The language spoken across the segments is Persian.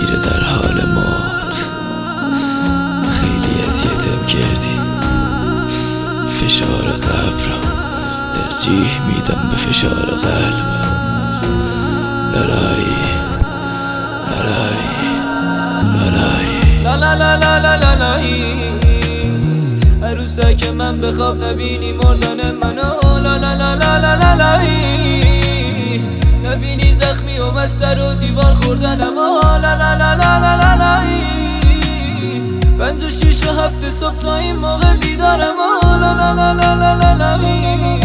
میره در حال موت. خیلی اذیتم کردی، فشار قبر را ترجیح میدم به فشار قلب. لالایی لالایی لالایی لا لا لا لا لا لا لایی عروسه که من بخواب نبینی مردن منو. لا لا لا لا لا لا لایی نبینی زخمی و مستر و دیوار خوردنم. لا لا لا لا لا لا لایی 5 و 6 و 7 صبح تا این موقع بیدارم. لا لا لا لا لا لا لایی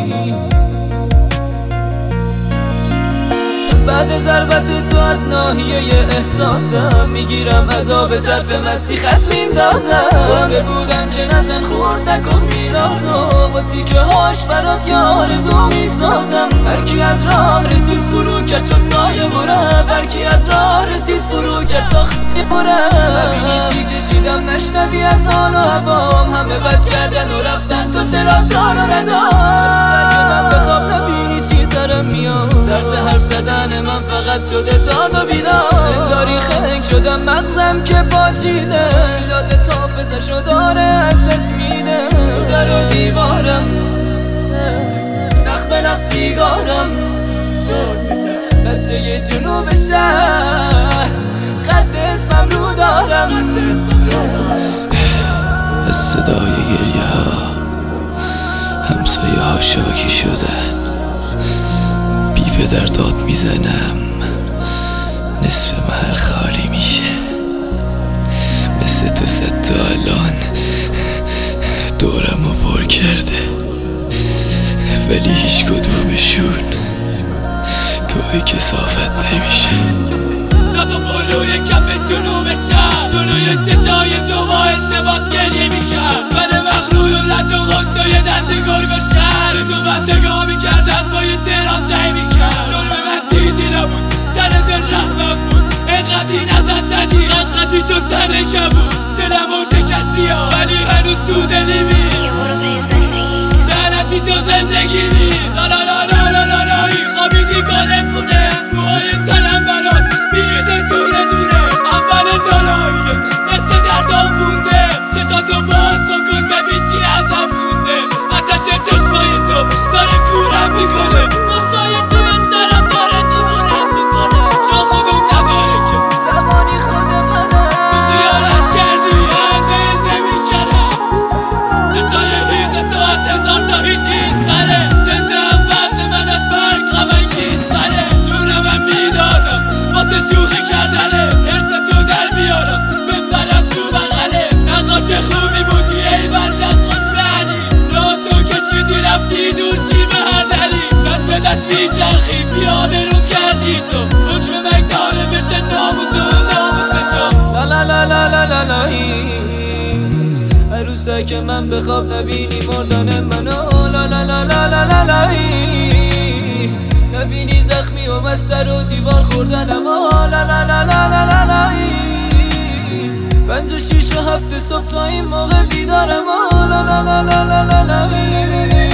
بعد ضربت تو از ناحیه احساسم میگیرم عذاب صرف مستی خط میندازم. گفته بودم که نزن خورد نکن میلادو با تیکه هاش برات یه آرزو میسازم. هرکی از راه رسید فرو کرد شد سایه برم. هرکی از راه رسید فرو کرد تا خیلی برم. ببینی چی کشیدم نشنوی از حال و هوام. همه بد کردن و رفتن تو چرا سارو ندام. من بخواب نبینی چی سرم میاد. طرز حرف زدن من فقط شده داد و بیدار. انگاری خنگ شدم مغزم که پاچیده. یادت حافظشو داره از دست میده. تو در و دیوارم نخ به نخ سیگارم. بچه جنوب شهر خط اسمم رو دارم. از صدای گریه ها همسایه ها شاکی شدن. بی پدر داد میزنم نصف محل خالی میشه. مثل تو 100 تا الان دورم رو پر کرده، ولی هیچ کدومشون توی کسافت نمیشه. تو پلوی کف جنوب شهر جلوی چشای تو با التباس گریه میکرد. من مغلول و لج و غد و یه دنده گرگ و شهر تو بندگاه میکردن با یه تهران جای میکرد. جرم من چیزی نبود در دل رحمم بود. اینقدی نزد زدی خطی شد تنه کبود. دلم و شکستی ها ولی هنوز تو دلی می لعنتی تو زندگی می. لا لا لا لا لا لا لا خوابیدی گانه پونه موهای تنم برات میریزه دونه دونه. اول لالاییه مثل دردام مونده. چشاتو باز بکن ببین چی ازم مونده. آتش چشمای تو داره کورم میکنه. مستای تو سرم داره دیوونم میکنه. جا خودم نداره که زمانی خودم منم. تو خیالت کردی دل نمیکردم. چشای هیز تو از 1000 تا هیز خره. زنده هم وقت من از برگ غمانگیز بره. جونم میدادم واسه شوخی کردنه. درس تو در بیارم بپرم تو بغله. نقاش خوبی بودی ای برجست خوشبری. را تو کشیدی رفتی دور چی به هر دری. دست به دست میچرخی پیاده رو کردی تو. حکم مگدانه بشه ناموس تو. لا لا لا لا لا لا لایی عروسه که من بخواب نبینی مردن منو. لا لا لا لا لا لا لایی نبینی زخمی و مستر و دیوار خوردنم. لا لا لا لا لا لا لایی 5 و 6 و 7 صبح تا این موقع بیدارم. لا لا لا لا لا لا لایی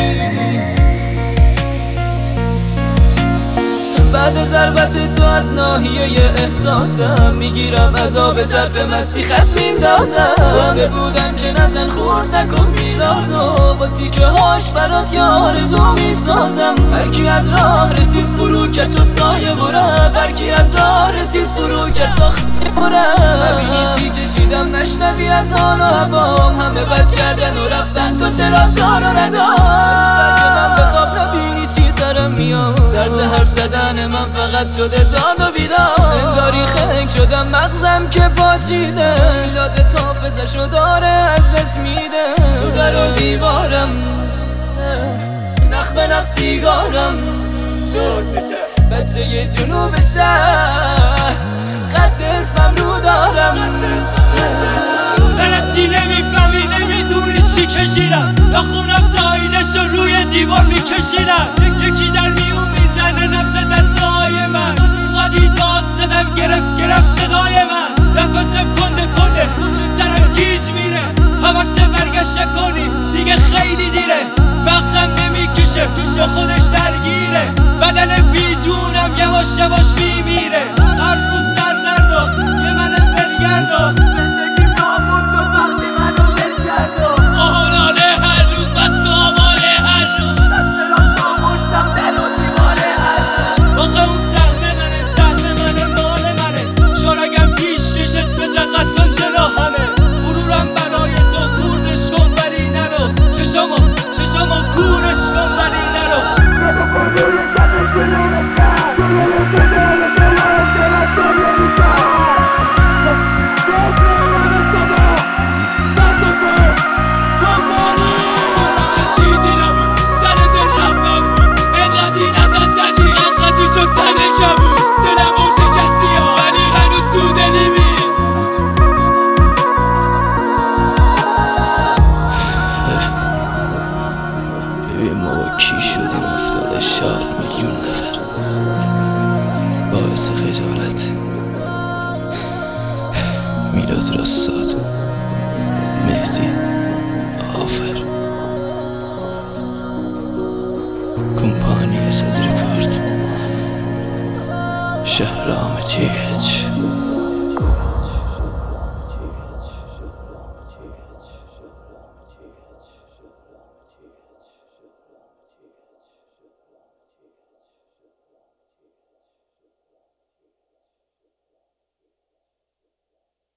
بعد ضربت تو از ناحیه احساسم میگیرم عذاب صرف مستی خط میندازم. گفته بودم که نزن خورد نکن میلادو با تیکه هاش برات یه آرزو میسازم. هرکی از راه رسید فرو کرد شد سایه برم. هرکی از راه رسید فرو کرد تا خیلی برم. ببینی چی کشیدم نشنوی از حال و هوام. همه بد کردن و رفتن تو چرا سارو ندام. من بخواب نبینی چی سرم میاد. طرز حرف زدن من فقط شده داد و بیدار. انگاری خنگ شدم مغزم که پاچیده. یادت حافظشو داره از دست میده. تو در و دیوارم نخ به نخ سیگارم. بچه جنوب شهر خط اسمم رو دارم. چی نمیفهمی نمیدونی چی کشیدم. یا خونم سایلش رو روی دیوار میکشیدم. یکی در میون میزنه نبض دستای من. قدی داد زدم گرفت صدای من. نفسم کنده سرم گیج میره. حواسه برگشت کنی دیگه خیلی دیره. مغزم نمیکشه با خودش درگیره. بدن بی جونم یواش میمیره. هر روز سر درد باعث خجالت. میلاد رستاد، مهدی آفر، کمپانی صدر کرد، شهرام جیچ.